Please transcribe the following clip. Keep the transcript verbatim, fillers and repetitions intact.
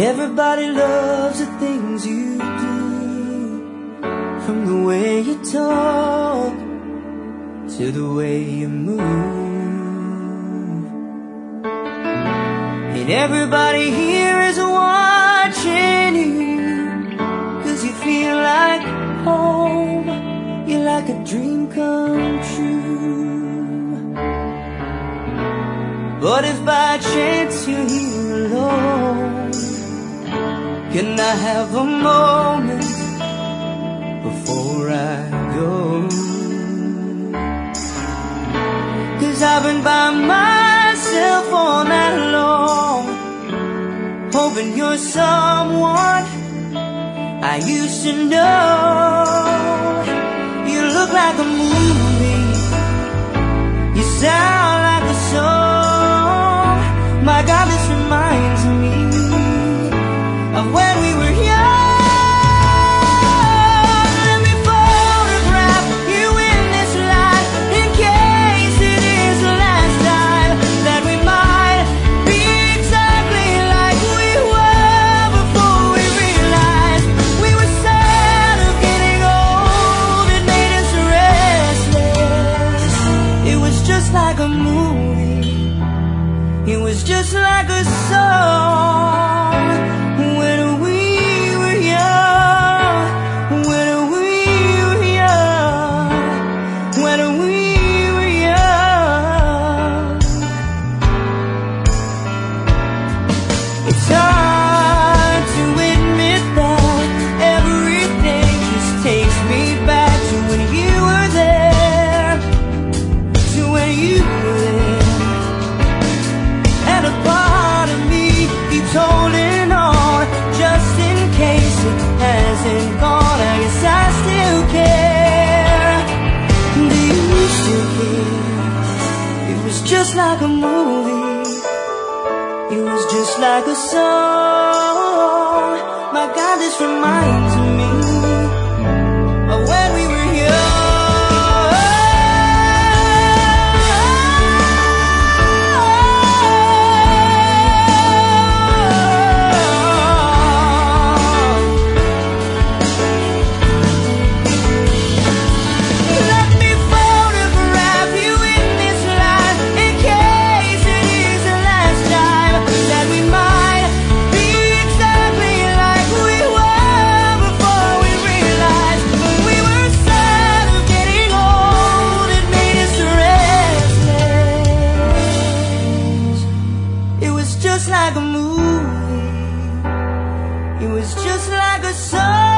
Everybody loves the things you do, from the way you talk to the way you move. And everybody here is watching you, 'cause you feel like home. You're like a dream come true. But if by chance you're here alone, can I have a moment before I go? 'Cause I've been by myself all night long, hoping you're someone I used to know. You look like a movie, you sound like a song. My God, this reminds me of when we were young. Let me photograph you in this light, in case it is the last time that we might be exactly like we were before we realized we were sad of getting old. It made us restless. It was just like a movie, it was just like a song. When we were young, when we were young, when we were young. It's hard to admit that everything just takes me back to when you were there, to when you were there. And a part of me keeps holding on, just in case it hasn't gone. I guess I still care. Do you still care? It was just like a movie, it was just like a song. My God, this reminds me of when we were young. Just like a movie, it was just like a song.